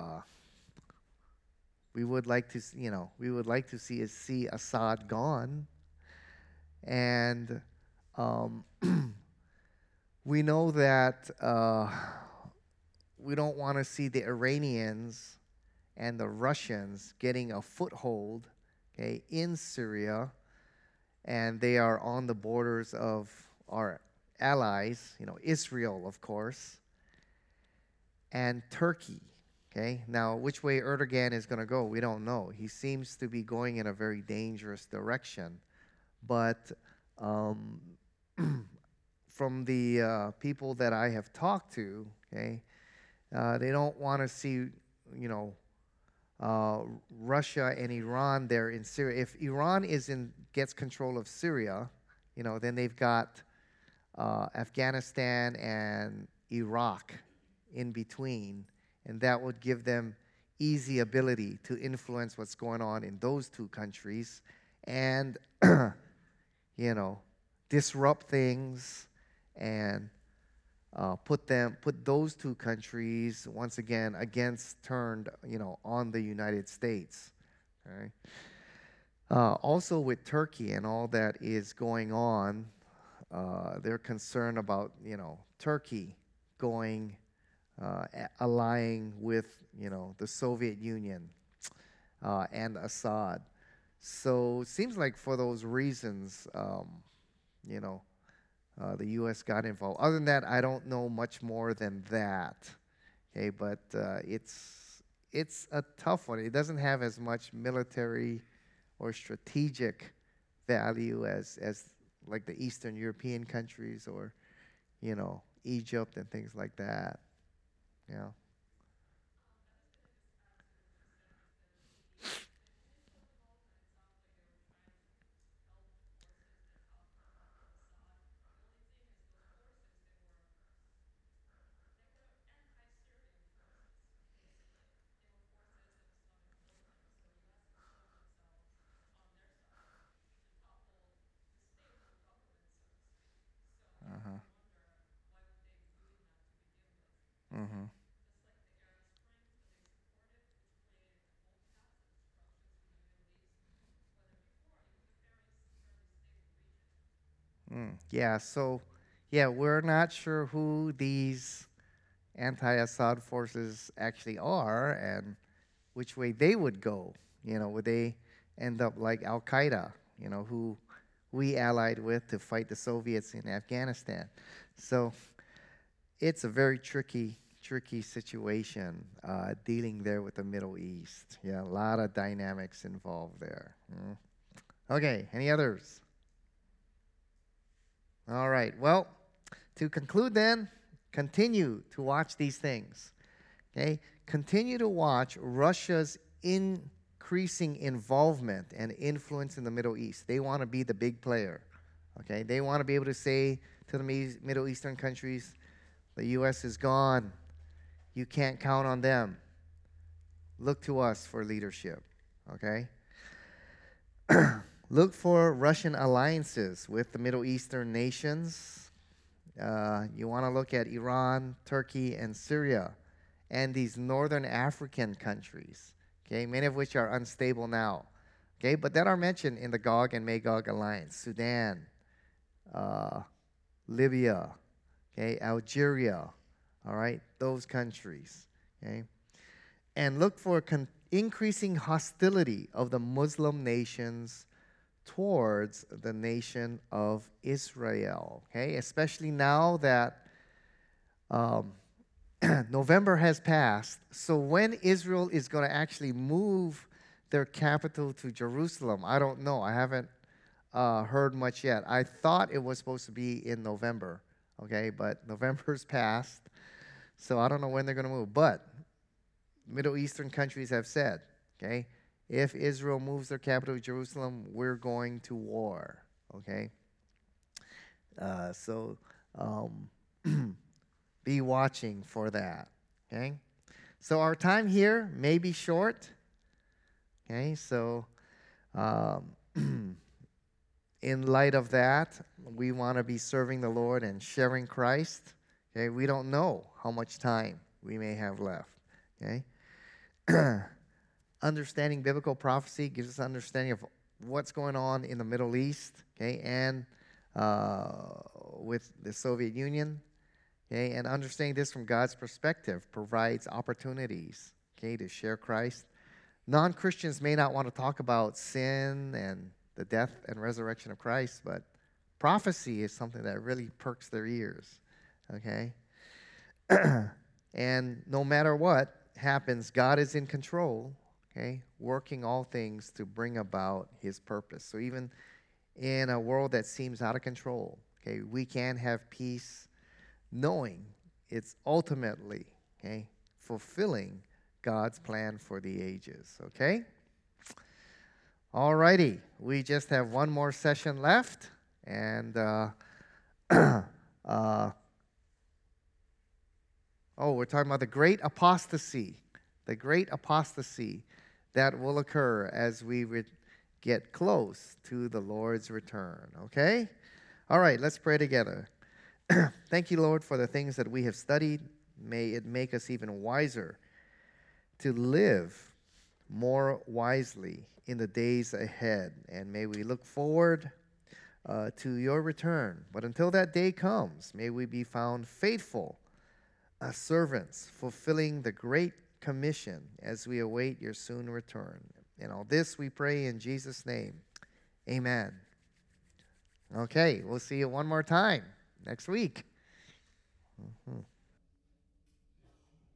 we would like to, we would like to see Assad gone, and um, we know that we don't want to see the Iranians and the Russians getting a foothold, okay, in Syria, and they are on the borders of our allies, Israel, of course, and Turkey. Okay, now which way Erdogan is going to go, we don't know. He seems to be going in a very dangerous direction, but um, from the people that I have talked to, okay, they don't want to see, you know, Russia and Iran there in Syria. If Iran gets control of Syria, then they've got Afghanistan and Iraq in between, and that would give them easy ability to influence what's going on in those two countries, and you know, disrupt things and put those two countries once again turned on the United States. Okay. Also with Turkey and all that is going on, they're concerned about Turkey going allying with the Soviet Union and Assad. So it seems like for those reasons, you know, the U.S. got involved. Other than that, I don't know much more than that. Okay, but it's a tough one. It doesn't have as much military or strategic value as like the Eastern European countries or Egypt and things like that. Yeah. Uh-huh. Mm-hmm. Yeah, so, yeah, we're not sure who these anti-Assad forces actually are and which way they would go. Would they end up like Al Qaeda, who we allied with to fight the Soviets in Afghanistan? So it's a very tricky situation dealing there with the Middle East. Yeah, a lot of dynamics involved there. Okay, any others? All right, well, to conclude then, continue to watch these things. Okay, continue to watch Russia's increasing involvement and influence in the Middle East. They want to be the big player. Okay, they want to be able to say to the Middle Eastern countries, the U.S. is gone. You can't count on them. Look to us for leadership. Okay? Look for Russian alliances with the Middle Eastern nations. You want to look at Iran, Turkey, and Syria, and these northern African countries, okay, many of which are unstable now, okay, but that are mentioned in the Gog and Magog alliance. Sudan, Libya, okay, Algeria, all right, those countries, okay, and look for increasing hostility of the Muslim nations towards the nation of Israel, okay, especially now that November has passed. So when Israel is going to actually move their capital to Jerusalem, I don't know. I haven't heard much yet. I thought it was supposed to be in November, okay, but November's passed, so I don't know when they're going to move. But Middle Eastern countries have said, okay, if Israel moves their capital to Jerusalem, we're going to war, okay? So be watching for that, okay? So our time here may be short, okay? So in light of that, we want to be serving the Lord and sharing Christ, okay? We don't know how much time we may have left, okay? Understanding biblical prophecy gives us understanding of what's going on in the Middle East, okay, and with the Soviet Union, okay, and understanding this from God's perspective provides opportunities, okay, to share Christ. Non-Christians may not want to talk about sin and the death and resurrection of Christ, but prophecy is something that really perks their ears, okay? And no matter what happens, God is in control, okay, working all things to bring about his purpose. So even in a world that seems out of control, okay, we can have peace knowing it's ultimately, okay, fulfilling God's plan for the ages, okay? All righty, we just have one more session left, and we're talking about the great apostasy that will occur as we get close to the Lord's return, okay? All right, let's pray together. Thank you, Lord, for the things that we have studied. May it make us even wiser to live more wisely in the days ahead. And may we look forward to your return. But until that day comes, may we be found faithful servants, fulfilling the great commission as we await your soon return. And all this we pray in Jesus' name. Amen. Okay, we'll see you one more time next week. Mm-hmm.